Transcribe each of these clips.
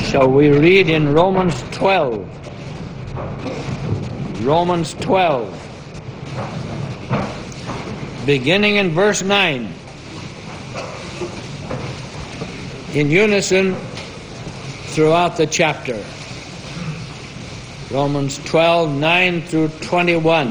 Shall we read in Romans 12? Romans 12, beginning in verse 9. In unison throughout the chapter. Romans 12, 9 through 21.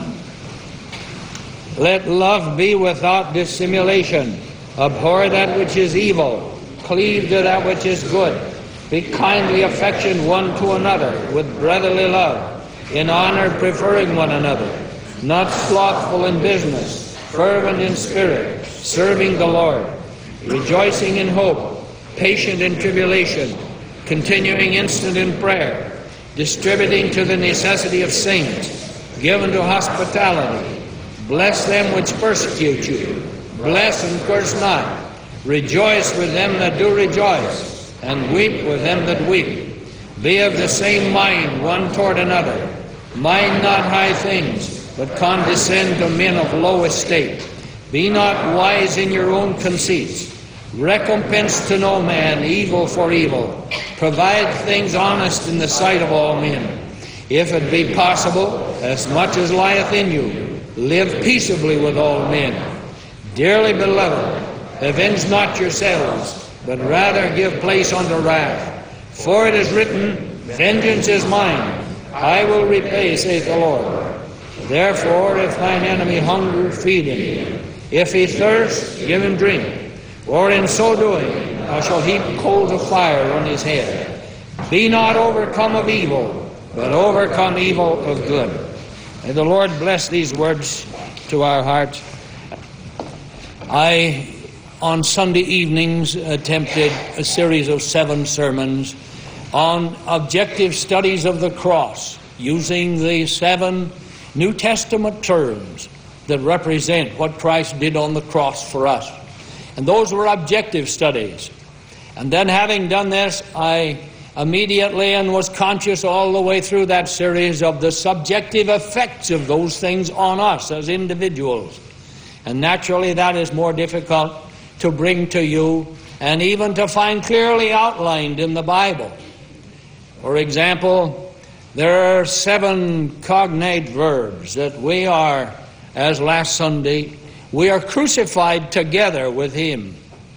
Let love be without dissimulation. Abhor that which is evil. Cleave to that which is good. Be kindly affectioned one to another with brotherly love, in honor preferring one another, not slothful in business, fervent in spirit, serving the Lord, rejoicing in hope, patient in tribulation, continuing instant in prayer, distributing to the necessity of saints, given to hospitality. Bless them which persecute you. Bless and curse not. Rejoice with them that do rejoice, and weep with them that weep. Be of the same mind one toward another. Mind not high things, but condescend to men of low estate. Be not wise in your own conceits. Recompense to no man evil for evil. Provide things honest in the sight of all men. If it be possible, as much as lieth in you, live peaceably with all men. Dearly beloved, avenge not yourselves, but rather give place unto wrath. For it is written, Vengeance is mine, I will repay, saith the Lord. Therefore, if thine enemy hunger, feed him. If he thirst, give him drink. Or in so doing, thou shalt heap coals of fire on his head. Be not overcome of evil, but overcome evil of good. May the Lord bless these words to our hearts. I, on Sunday evenings, attempted a series of 7 sermons on objective studies of the cross, using the 7 New Testament terms that represent what Christ did on the cross for us. And those were objective studies. And then, having done this, I immediately and was conscious all the way through that series of the subjective effects of those things on us as individuals. And naturally, that is more difficult to bring to you and even to find clearly outlined in the Bible. For example, there are 7 cognate verbs that we are, as last Sunday, we are crucified together with Him.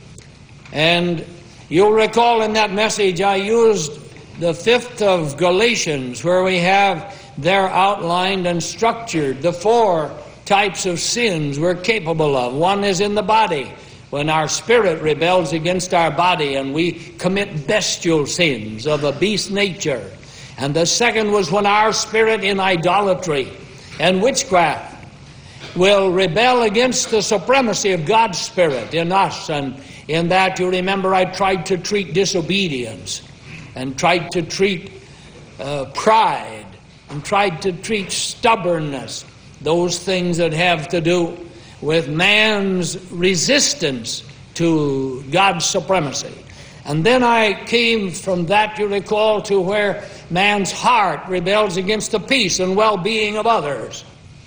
And you'll recall in that message I used the 5th of Galatians, where we have there outlined and structured the 4 types of sins we're capable of. One is in the body, when our spirit rebels against our body and we commit bestial sins of a beast nature. And the second was when our spirit in idolatry and witchcraft will rebel against the supremacy of God's Spirit in us. And in that, you remember, I tried to treat disobedience and tried to treat pride and tried to treat stubbornness, those things that have to do with man's resistance to God's supremacy. And then I came from that, you recall, to where man's heart rebels against the peace and well-being of others.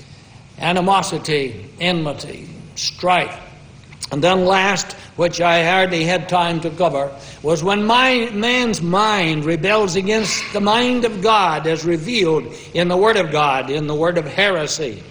Animosity, enmity, strife. And then last, which I hardly had time to cover, was when man's mind rebels against the mind of God as revealed in the Word of God, in the word of heresy.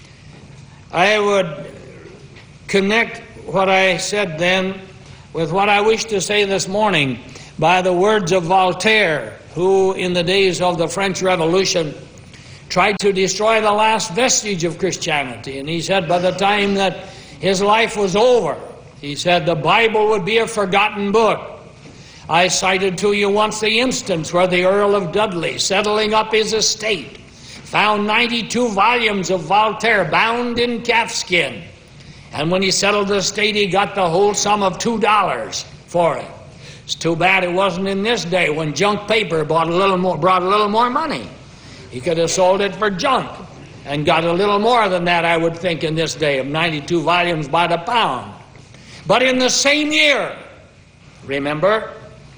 I would connect what I said then with what I wish to say this morning by the words of Voltaire, who in the days of the French Revolution tried to destroy the last vestige of Christianity. And he said by the time that his life was over, he said the Bible would be a forgotten book. I cited to you once the instance where the Earl of Dudley, settling up his estate, found 92 volumes of Voltaire bound in calfskin. And when he settled the estate, he got the whole sum of $2 for it. It's too bad it wasn't in this day when junk paper brought a little more money. He could have sold it for junk and got a little more than that, I would think, in this day of 92 volumes by the pound. But in the same year, remember,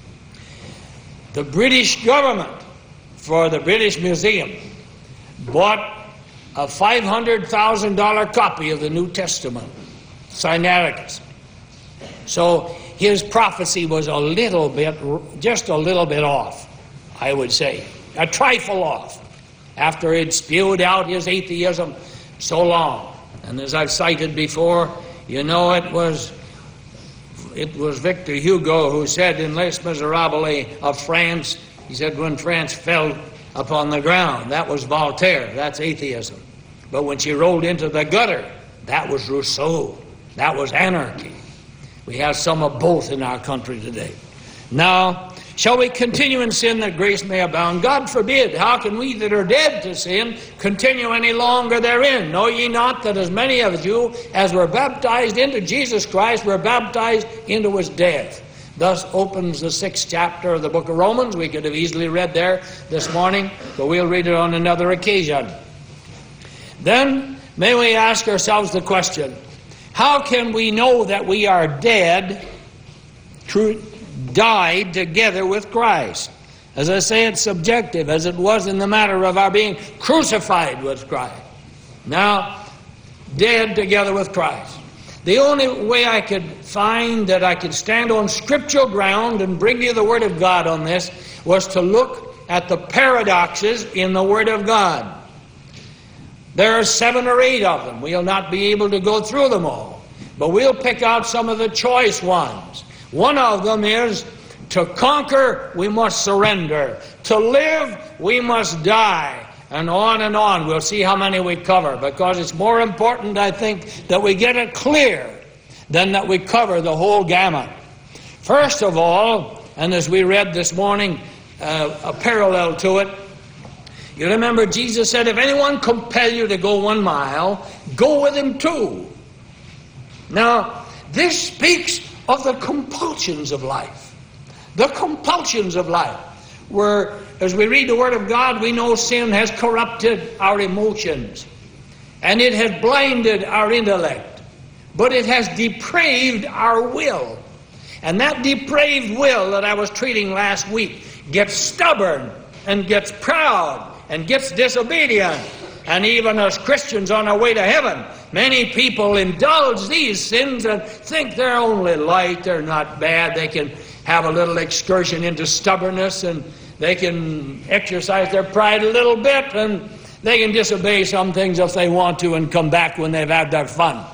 the British government for the British Museum bought a $500,000 copy of the New Testament, Sinaiticus. So his prophecy was just a little bit off. I would say, a trifle off, after he'd spewed out his atheism so long. And as I've cited before, you know, it was Victor Hugo who said in Les Miserables of France, he said, when France fell upon the ground, that was Voltaire, that's atheism. But when she rolled into the gutter, that was Rousseau, that was anarchy. We have some of both in our country today. Now, shall we continue in sin that grace may abound? God forbid. How can we that are dead to sin continue any longer therein? Know ye not that as many of you as were baptized into Jesus Christ were baptized into his death? Thus opens the 6th chapter of the book of Romans. We could have easily read there this morning, but we'll read it on another occasion. Then may we ask ourselves the question, how can we know that we are dead, died together with Christ? As I say, it's subjective, as it was in the matter of our being crucified with Christ. Now, dead together with Christ. The only way I could find that I could stand on scriptural ground and bring you the Word of God on this was to look at the paradoxes in the Word of God. There are 7 or 8 of them. We'll not be able to go through them all, but we'll pick out some of the choice ones. One of them is, to conquer, we must surrender. To live, we must die. And on. We'll see how many we cover, because it's more important, I think, that we get it clear than that we cover the whole gamut. First of all, and as we read this morning, a parallel to it, you remember Jesus said, if anyone compel you to go 1 mile, go with him 2. Now, this speaks of the compulsions of life. The compulsions of life. Where, as we read the Word of God, we know sin has corrupted our emotions. And it has blinded our intellect. But it has depraved our will. And that depraved will that I was treating last week gets stubborn and gets proud and gets disobedient. And even as Christians on our way to heaven, many people indulge these sins and think they're only light, they're not bad. They can have a little excursion into stubbornness, and they can exercise their pride a little bit, and they can disobey some things if they want to and come back when they've had their fun.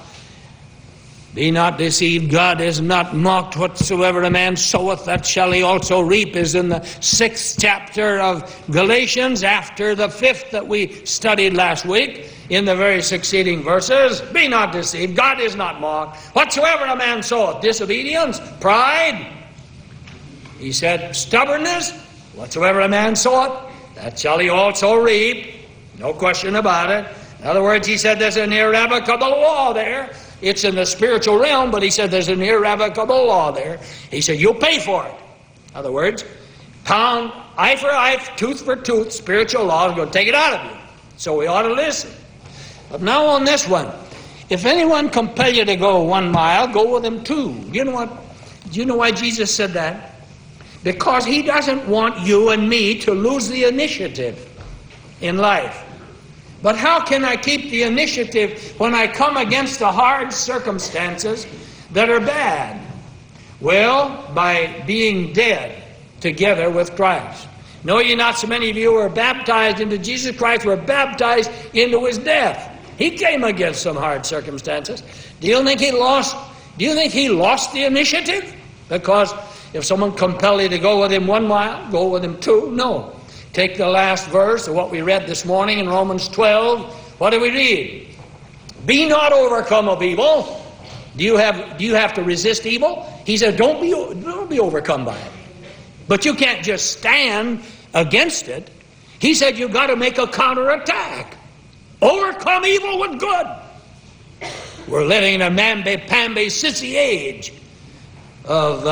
Be not deceived, God is not mocked. Whatsoever a man soweth, that shall he also reap, is in the 6th chapter of Galatians, after the 5th that we studied last week, in the very succeeding verses. Be not deceived, God is not mocked. Whatsoever a man soweth, disobedience, pride, he said, stubbornness, whatsoever a man soweth, that shall he also reap. No question about it. In other words, he said there's an irrevocable law there. It's in the spiritual realm, but he said there's an irrevocable law there. He said, you'll pay for it. In other words, pound, eye for eye, tooth for tooth, spiritual law is going to take it out of you. So we ought to listen. But now on this one, if anyone compel you to go 1 mile, go with him 2. You know what? Do you know why Jesus said that? Because he doesn't want you and me to lose the initiative in life. But how can I keep the initiative when I come against the hard circumstances that are bad? Well, by being dead together with Christ. Know ye not so many of you who are baptized into Jesus Christ were baptized into his death? He came against some hard circumstances. Do you think he lost the initiative? Because if someone compelled you to go with him 1 mile, go with him 2? No. Take the last verse of what we read this morning in Romans 12. What do we read? Be not overcome of evil. Do you have to resist evil? He said, don't be overcome by it. But you can't just stand against it. He said you've got to make a counterattack. Overcome evil with good. We're living in a mamby-pamby sissy age of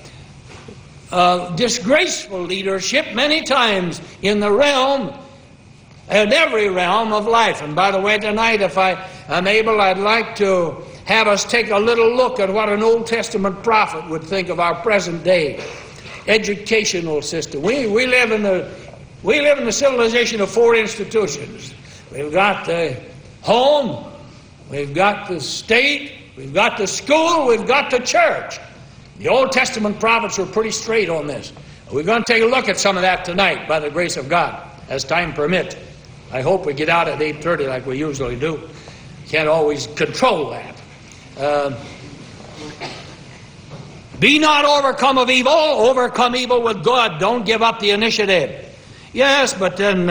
disgraceful leadership many times in the realm and every realm of life. And by the way, tonight, if I am able, I'd like to have us take a little look at what an Old Testament prophet would think of our present day educational system. We live in the civilization of 4 institutions. We've got the home, we've got the state, we've got the school, we've got the church. The Old Testament prophets were pretty straight on this. We're going to take a look at some of that tonight by the grace of God, as time permits. I hope we get out at 8:30 like we usually do. Can't always control that. Be not overcome of evil, overcome evil with good. Don't give up the initiative. Yes, but then,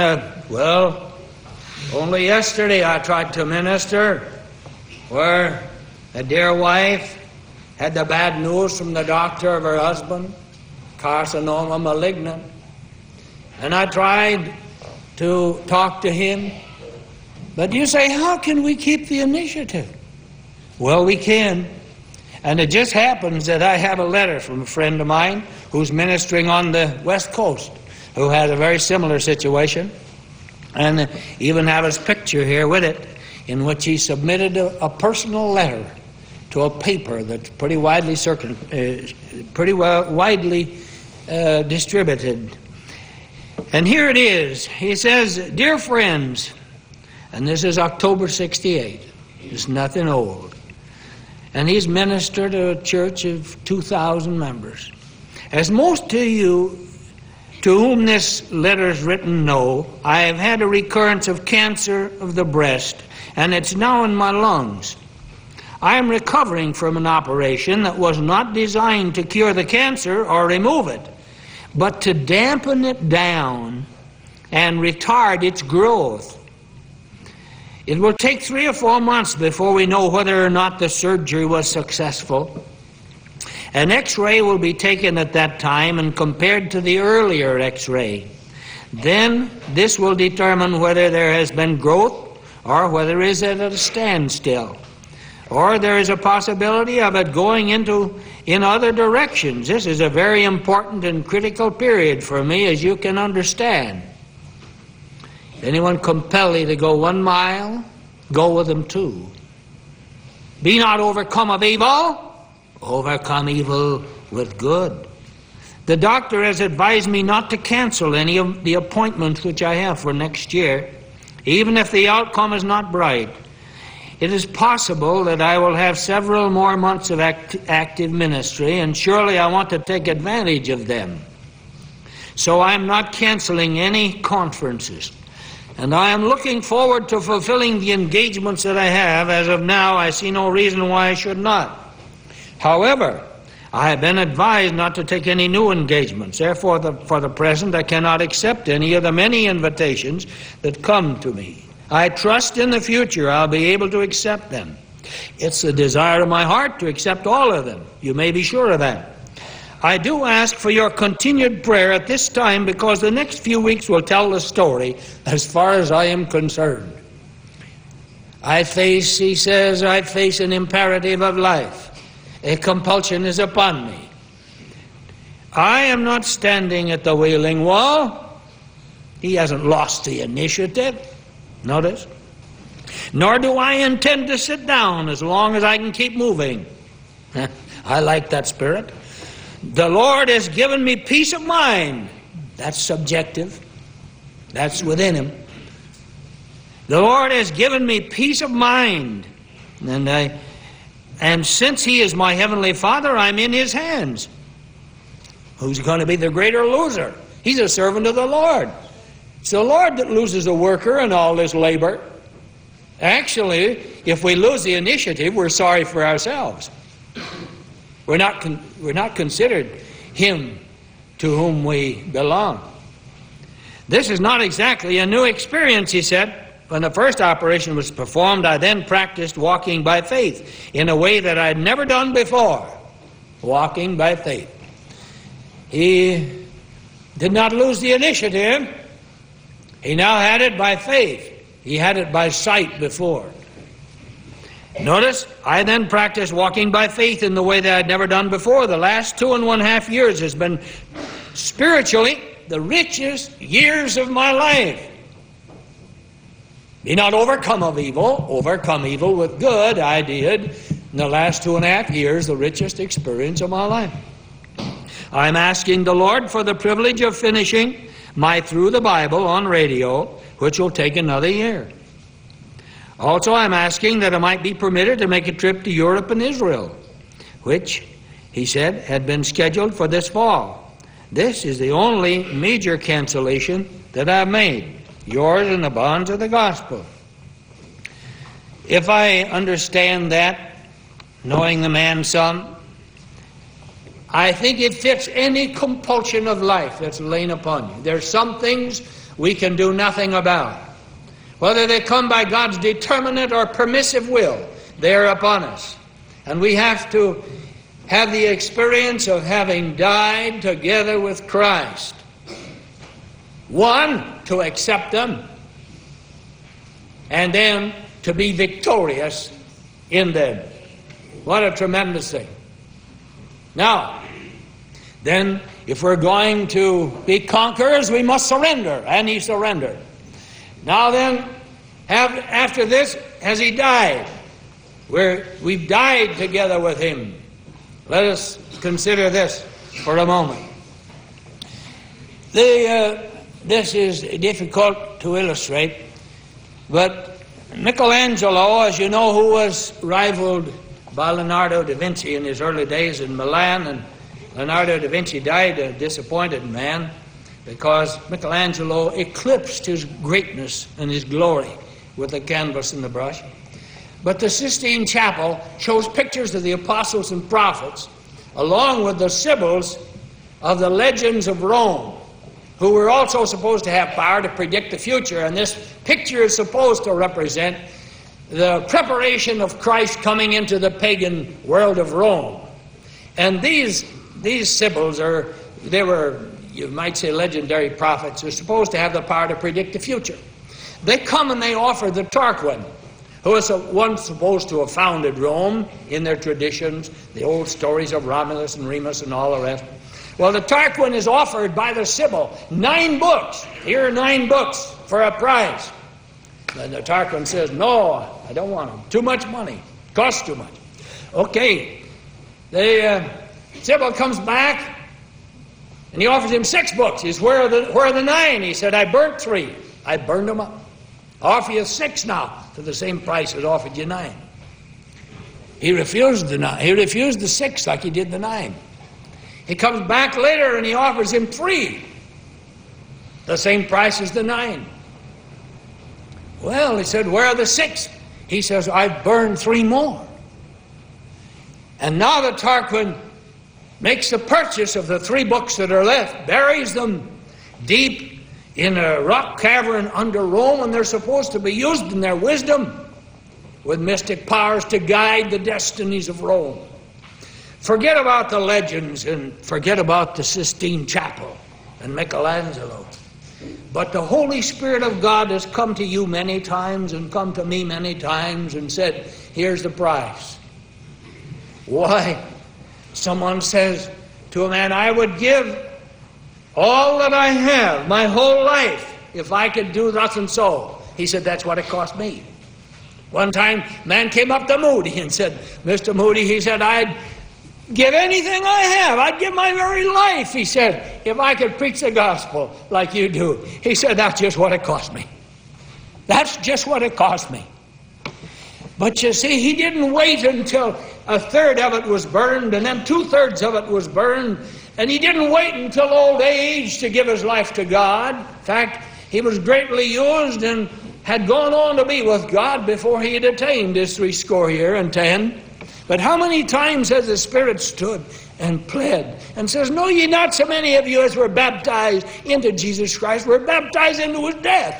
only yesterday I tried to minister where a dear wife had the bad news from the doctor of her husband, carcinoma malignant. And I tried to talk to him. But you say, how can we keep the initiative? Well, we can. And it just happens that I have a letter from a friend of mine who's ministering on the West Coast, who has a very similar situation, and even have his picture here with it, in which he submitted a personal letter to a paper that's pretty widely distributed. And here it is. He says, "Dear friends," and this is October 68. It's nothing old. And he's ministered to a church of 2,000 members. "As most of you to whom this letter is written know, I have had a recurrence of cancer of the breast, and it's now in my lungs. I am recovering from an operation that was not designed to cure the cancer or remove it, but to dampen it down and retard its growth. It will take 3 or 4 months before we know whether or not the surgery was successful. An X-ray will be taken at that time and compared to the earlier X-ray. Then this will determine whether there has been growth or whether it is at a standstill, or there is a possibility of it going in other directions. This is a very important and critical period for me, as you can understand. If anyone compel thee to go 1 mile, go with them 2. Be not overcome of evil, overcome evil with good. The doctor has advised me not to cancel any of the appointments which I have for next year, even if the outcome is not bright. It is possible that I will have several more months of active ministry, and surely I want to take advantage of them. So I am not canceling any conferences, and I am looking forward to fulfilling the engagements that I have. As of now, I see no reason why I should not. However, I have been advised not to take any new engagements. Therefore, for the present, I cannot accept any of the many invitations that come to me. I trust in the future I'll be able to accept them. It's the desire of my heart to accept all of them. You may be sure of that. I do ask for your continued prayer at this time, because the next few weeks will tell the story as far as I am concerned. He says, I face an imperative of life. A compulsion is upon me. I am not standing at the Wailing Wall. He hasn't lost the initiative. Notice. Nor do I intend to sit down as long as I can keep moving. I like that spirit. The Lord has given me peace of mind. That's subjective. That's within Him. The Lord has given me peace of mind. And since He is my Heavenly Father, I'm in His hands. Who's going to be the greater loser? He's a servant of the Lord. It's the Lord that loses a worker in all this labor. Actually, if we lose the initiative, we're sorry for ourselves. We're not considered Him to whom we belong. This is not exactly a new experience, he said. When the first operation was performed, I then practiced walking by faith in a way that I'd never done before. Walking by faith. He did not lose the initiative. He now had it by faith. He had it by sight before. Notice, I then practiced walking by faith in the way that I'd never done before. The last 2.5 years has been spiritually the richest years of my life. Be not overcome of evil, overcome evil with good. I did, in the last 2.5 years, the richest experience of my life. I'm asking the Lord for the privilege of finishing my Through the Bible on radio, which will take another year. Also, I'm asking that I might be permitted to make a trip to Europe and Israel, which, he said, had been scheduled for this fall. This is the only major cancellation that I've made, yours and the bonds of the gospel. If I understand that, knowing the man some, I think it fits any compulsion of life that's lain upon you. There's some things we can do nothing about. Whether they come by God's determinate or permissive will, they're upon us. And we have to have the experience of having died together with Christ. One, to accept them, and then to be victorious in them. What a tremendous thing. Now, then, if we're going to be conquerors, we must surrender, and he surrendered. Now then, after this, has he died? We've died together with him. Let us consider this for a moment. This is difficult to illustrate, but Michelangelo, as you know, who was rivaled by Leonardo da Vinci in his early days in Milan, and Leonardo da Vinci died a disappointed man because Michelangelo eclipsed his greatness and his glory with the canvas and the brush. But the Sistine Chapel shows pictures of the apostles and prophets along with the symbols of the legends of Rome, who were also supposed to have power to predict the future. And this picture is supposed to represent the preparation of Christ coming into the pagan world of Rome. And these symbols they were, you might say, legendary prophets who are supposed to have the power to predict the future. They come and they offer the Tarquin, who was once supposed to have founded Rome in their traditions, the old stories of Romulus and Remus and all the rest. Well, the Tarquin is offered by the Sibyl 9 books. Here are 9 books for a price. And the Tarquin says, no, I don't want them. Too much money. Costs too much. Okay. The Sibyl comes back and he offers him 6 books. He says, where are the 9? He said, I burnt 3. I burned them up. I offer you 6 now for the same price as offered you 9. He refused the 9. He refused the 6 like he did the 9. He comes back later and he offers him 3. The same price as the 9. Well, he said, where are the 6? He says, I've burned 3 more. And now the Tarquin makes the purchase of the 3 books that are left, buries them deep in a rock cavern under Rome, and they're supposed to be used in their wisdom with mystic powers to guide the destinies of Rome. Forget about the legends and forget about the Sistine Chapel and Michelangelo. But the Holy Spirit of God has come to you many times and come to me many times and said, here's the price. Why? Someone says to a man, I would give all that I have, my whole life, if I could do thus and so. He said, that's what it cost me. One time, a man came up to Moody and said, Mr. Moody, he said, I'd give anything I have. I'd give my very life, he said, if I could preach the gospel like you do. He said, that's just what it cost me. That's just what it cost me. But you see, he didn't wait until 1/3 of it was burned and then 2/3 of it was burned. And he didn't wait until old age to give his life to God. In fact, he was greatly used and had gone on to be with God before he had attained his 70 years and 10. But how many times has the Spirit stood and pled and says, know ye not so many of you as were baptized into Jesus Christ were baptized into his death?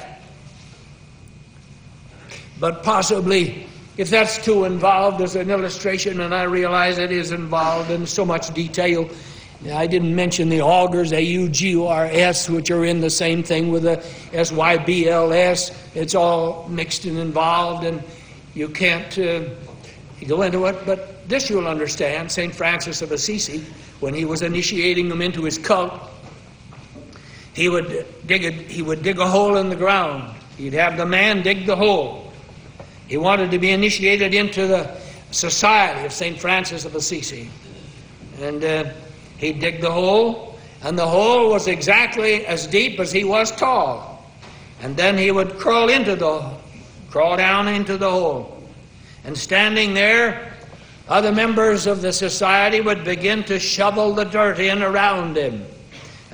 But possibly, if that's too involved as an illustration, and I realize it is involved in so much detail, I didn't mention the augurs, AUGURS, which are in the same thing with the SYBLS. It's all mixed and involved, and you can't go into it. But this you'll understand. St. Francis of Assisi, when he was initiating them into his cult, he would dig a hole in the ground. He'd have the man dig the hole. He wanted to be initiated into the Society of St. Francis of Assisi. And he'd dig the hole, and the hole was exactly as deep as he was tall. And then he would crawl down into the hole. And standing there, other members of the society would begin to shovel the dirt in around him.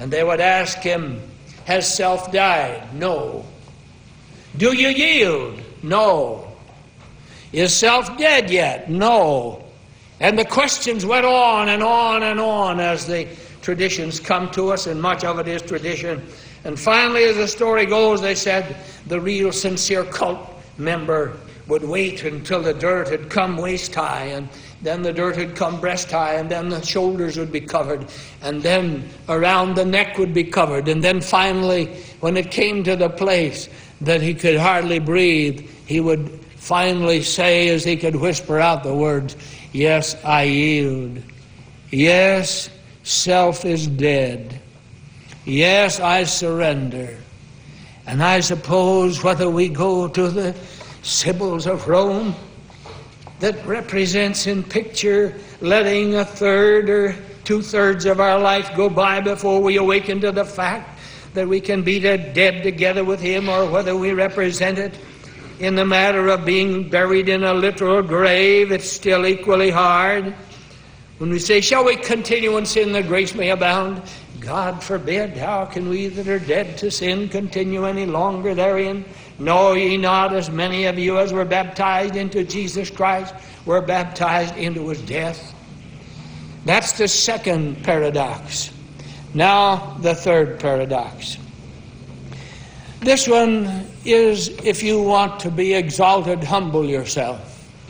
And they would ask him, has self died? No. Do you yield? No. Is self dead yet? No. And the questions went on and on and on as the traditions come to us, and much of it is tradition. And finally, as the story goes, they said the real sincere cult member would wait until the dirt had come waist high, and then the dirt had come breast high, and then the shoulders would be covered, and then around the neck would be covered. And then finally, when it came to the place that he could hardly breathe, he would finally say, as he could whisper out the words, yes, I yield. Yes, self is dead. Yes, I surrender. And I suppose whether we go to the Sibyls of Rome, that represents in picture letting a third or two-thirds of our life go by before we awaken to the fact that we can be dead together with him, or whether we represent it in the matter of being buried in a literal grave, it's still equally hard. When we say, shall we continue in sin that grace may abound? God forbid. How can we that are dead to sin continue any longer therein? Know ye not, as many of you as were baptized into Jesus Christ were baptized into his death? That's the second paradox. Now the third paradox. This one is, if you want to be exalted, humble yourself.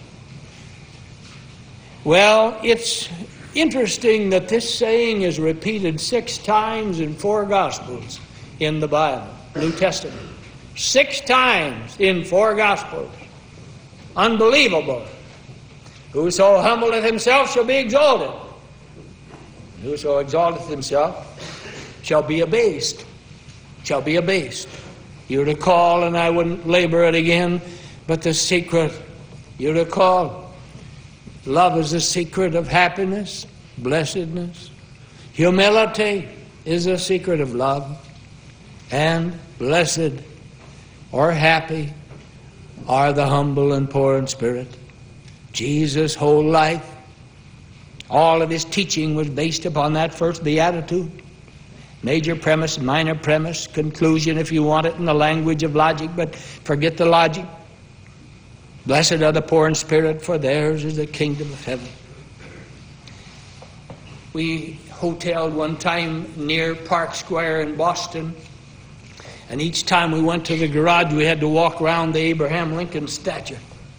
Well, it's interesting that this saying is repeated 6 times in 4 Gospels in the Bible, New Testament. 6 times in 4 Gospels. Unbelievable. Whoso humbleth himself shall be exalted. Whoso exalteth himself shall be abased. Shall be abased. You recall, and I wouldn't labor it again, but the secret, you recall, love is the secret of happiness, blessedness. Humility is the secret of love. And blessed or happy are the humble and poor in spirit. Jesus' whole life, all of his teaching was based upon that first beatitude. Major premise, minor premise, conclusion if you want it in the language of logic, but forget the logic. Blessed are the poor in spirit, for theirs is the kingdom of heaven. We hoteled one time near Park Square in Boston, and each time we went to the garage, we had to walk around the Abraham Lincoln statue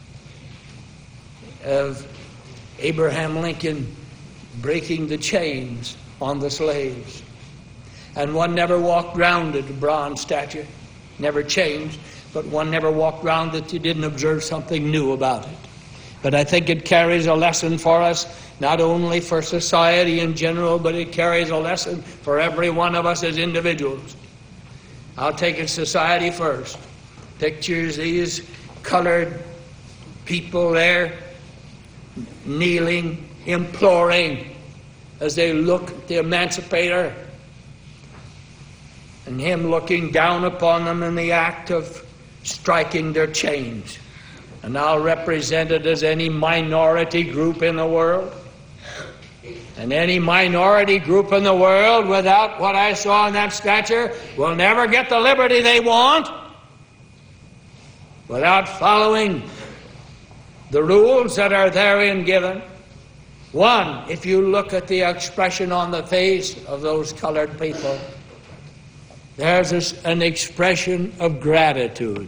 of Abraham Lincoln breaking the chains on the slaves. And one never walked round it, the bronze statue, never changed, but one never walked round that you didn't observe something new about it. But I think it carries a lesson for us, not only for society in general, but it carries a lesson for every one of us as individuals. I'll take it society first. Pictures these colored people there kneeling, imploring as they look at the emancipator, and him looking down upon them in the act of striking their chains. And I'll represent it as any minority group in the world. And any minority group in the world, without what I saw in that statue, will never get the liberty they want without following the rules that are therein given. One, if you look at the expression on the face of those colored people, there's an expression of gratitude,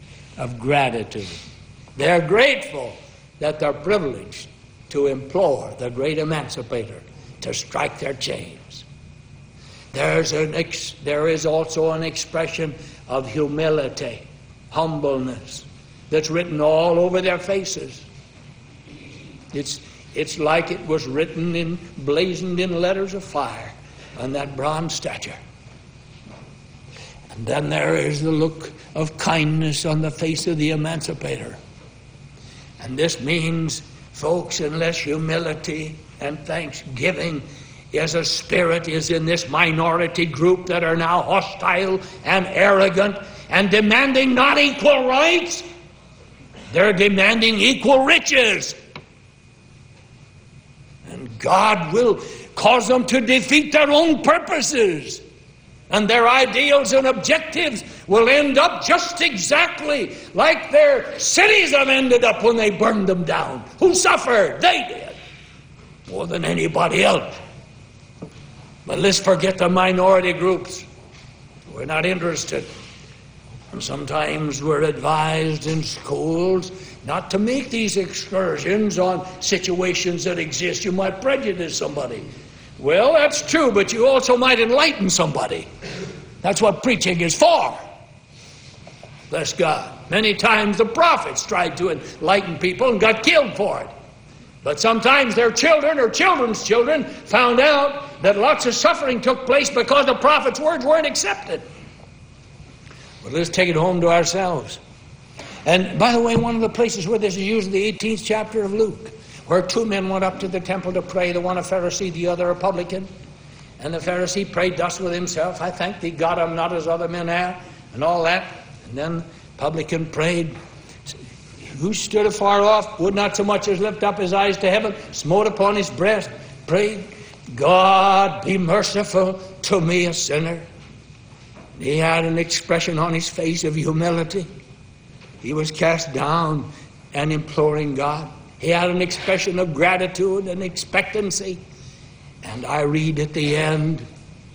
They're grateful that they're privileged to implore the great emancipator to strike their chains. There is also an expression of humility, humbleness, that's written all over their faces. It's like it was written blazoned in letters of fire on that bronze statue. And then there is the look of kindness on the face of the emancipator. And this means, folks, unless humility and thanksgiving as a spirit is in this minority group that are now hostile and arrogant and demanding not equal rights, they're demanding equal riches. And God will cause them to defeat their own purposes And their ideals and objectives will end up just exactly like their cities have ended up when they burned them down. Who suffered? They did, more than anybody else. But let's forget the minority groups. We're not interested. And sometimes we're advised in schools not to make these excursions on situations that exist. You might prejudice somebody. Well, that's true, but you also might enlighten somebody. That's what preaching is for. Bless God. Many times the prophets tried to enlighten people and got killed for it. But sometimes their children or children's children found out that lots of suffering took place because the prophet's words weren't accepted. But let's take it home to ourselves. And by the way, one of the places where this is used in the 18th chapter of Luke, where two men went up to the temple to pray, the one a Pharisee, the other a publican. And the Pharisee prayed thus with himself, I thank thee, God, I'm not as other men are, and all that. And then the publican prayed, who stood afar off, would not so much as lift up his eyes to heaven, smote upon his breast, prayed, God, be merciful to me, a sinner. He had an expression on his face of humility. He was cast down and imploring God. He had an expression of gratitude and expectancy. And I read at the end,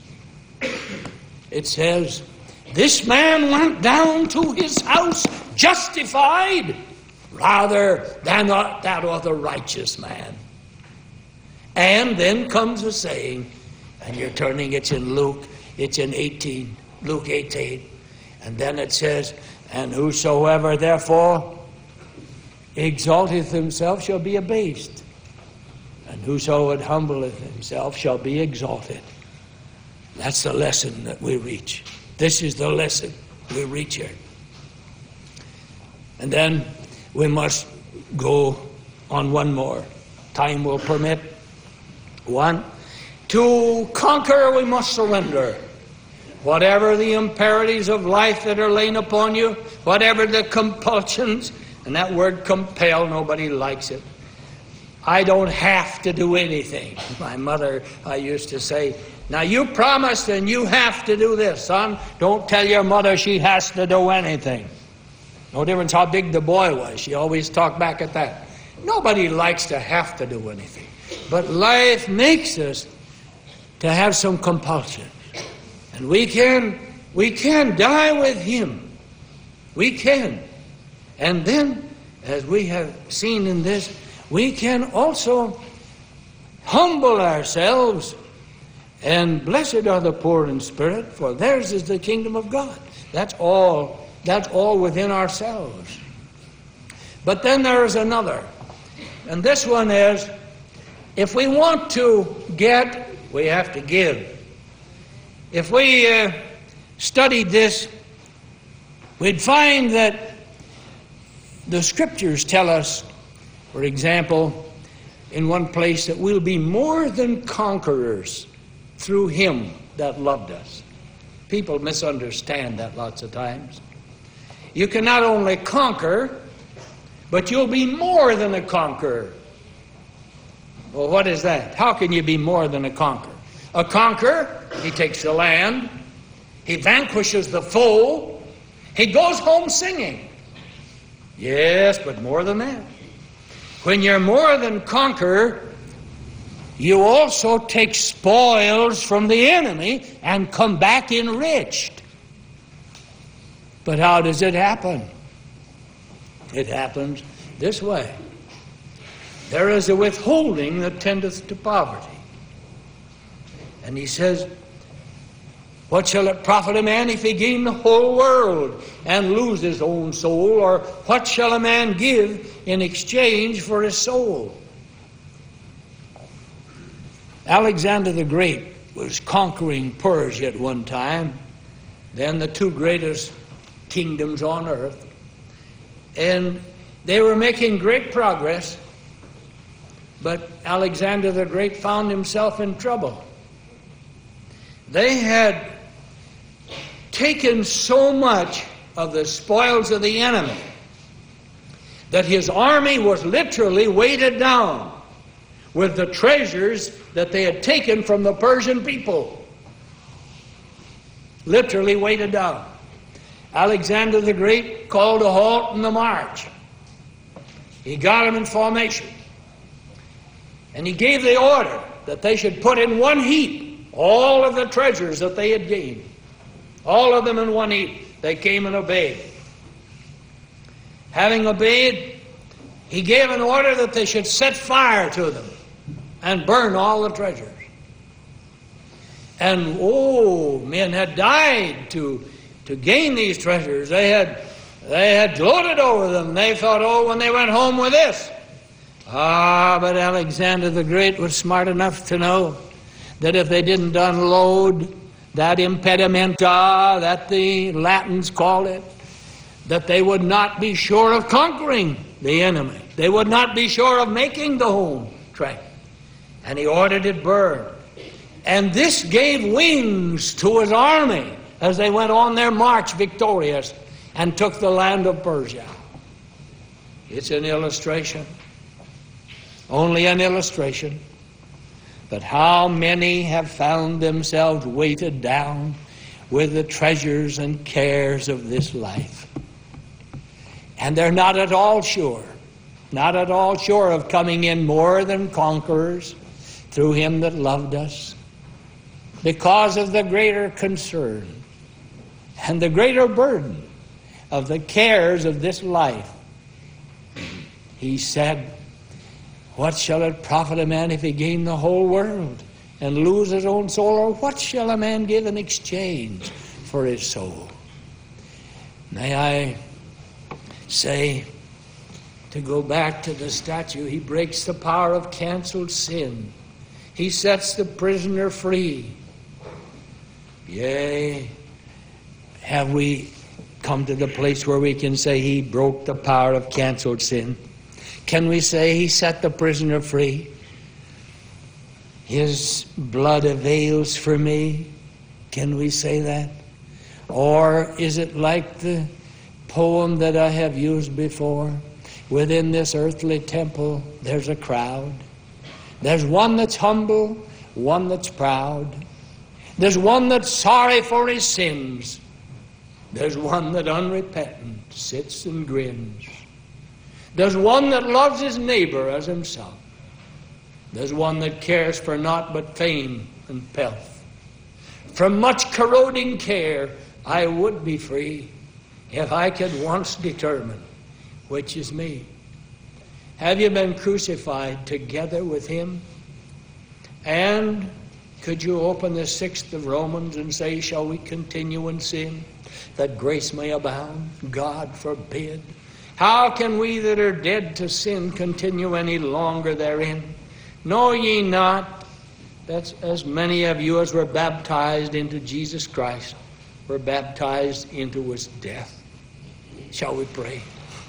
it says, this man went down to his house justified rather than that other righteous man. And then comes a saying, and you're turning, it's in Luke, it's in Luke 18. And then it says, and whosoever therefore exalteth himself shall be abased, and whoso humbleth himself shall be exalted. That's the lesson that we reach. This is the lesson we reach here. And then we must go on one more. Time will permit. One, to conquer we must surrender. Whatever the imperatives of life that are laid upon you, whatever the compulsions, and that word compel, nobody likes it. I don't have to do anything. My mother, I used to say, now you promised and you have to do this, son. Don't tell your mother she has to do anything. No difference how big the boy was. She always talked back at that. Nobody likes to have to do anything. But life makes us to have some compulsion. And we can die with him. We can. And then, as we have seen in this, we can also humble ourselves. And blessed are the poor in spirit, for theirs is the kingdom of God. That's all within ourselves. But then there is another. And this one is, if we want to get, we have to give. If we studied this, we'd find that the scriptures tell us, for example, in one place, that we'll be more than conquerors through him that loved us. People misunderstand that lots of times. You can not only conquer, but you'll be more than a conqueror. Well, what is that? How can you be more than a conqueror? A conqueror, he takes the land, he vanquishes the foe, he goes home singing. Yes, but more than that. When you're more than conqueror, you also take spoils from the enemy and come back enriched. But how does it happen? It happens this way. There is a withholding that tendeth to poverty. And he says, what shall it profit a man if he gain the whole world and lose his own soul? Or what shall a man give in exchange for his soul? Alexander the Great was conquering Persia at one time, then the two greatest kingdoms on earth. And they were making great progress, but Alexander the Great found himself in trouble. They had taken so much of the spoils of the enemy that his army was literally weighted down with the treasures that they had taken from the Persian people. literally weighted down. Alexander the Great called a halt in the march. He got them in formation. And he gave the order that they should put in one heap all of the treasures that they had gained. All of them in one heap. They came and obeyed. Having obeyed, he gave an order that they should set fire to them and burn all the treasures. And men had died to gain these treasures. They had gloated over them. They thought, when they went home with this. But Alexander the Great was smart enough to know that if they didn't unload that impedimenta, that the Latins call it, that they would not be sure of conquering the enemy. They would not be sure of making the home track. And he ordered it burned. And this gave wings to his army as they went on their march victorious and took the land of Persia. It's an illustration, only an illustration, but how many have found themselves weighted down with the treasures and cares of this life. And they're not at all sure of coming in more than conquerors through him that loved us, because of the greater concern and the greater burden of the cares of this life. He said, what shall it profit a man if he gain the whole world and lose his own soul? Or what shall a man give in exchange for his soul? May I say, to go back to the statue, he breaks the power of canceled sin. He sets the prisoner free. Yea, have we come to the place where we can say he broke the power of canceled sin? Can we say he set the prisoner free? His blood avails for me. Can we say that? Or is it like the poem that I have used before? Within this earthly temple, there's a crowd. There's one that's humble, one that's proud. There's one that's sorry for his sins. There's one that unrepentant sits and grins. There's one that loves his neighbor as himself. There's one that cares for naught but fame and pelf. From much corroding care, I would be free if I could once determine which is me. Have you been crucified together with him? And could you open the 6th of Romans and say, shall we continue in sin, that grace may abound? God forbid. How can we that are dead to sin continue any longer therein? Know ye not that as many of you as were baptized into Jesus Christ were baptized into his death? Shall we pray?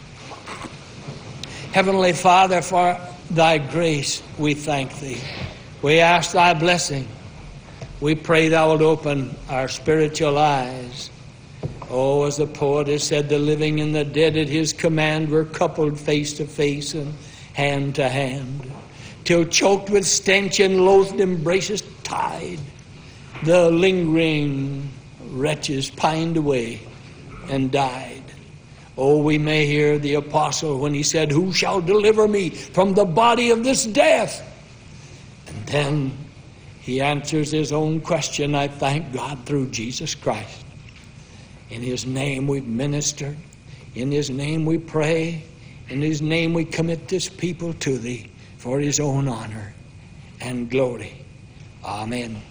Heavenly Father, for thy grace we thank thee. We ask thy blessing. We pray thou wilt open our spiritual eyes. Oh, as the poet has said, the living and the dead at his command were coupled face to face and hand to hand, till choked with stench and loathed embraces tied, the lingering wretches pined away and died. Oh, we may hear the apostle when he said, who shall deliver me from the body of this death? And then he answers his own question, I thank God, through Jesus Christ. In his name we minister. In his name we pray. In his name we commit this people to thee for his own honor and glory. Amen.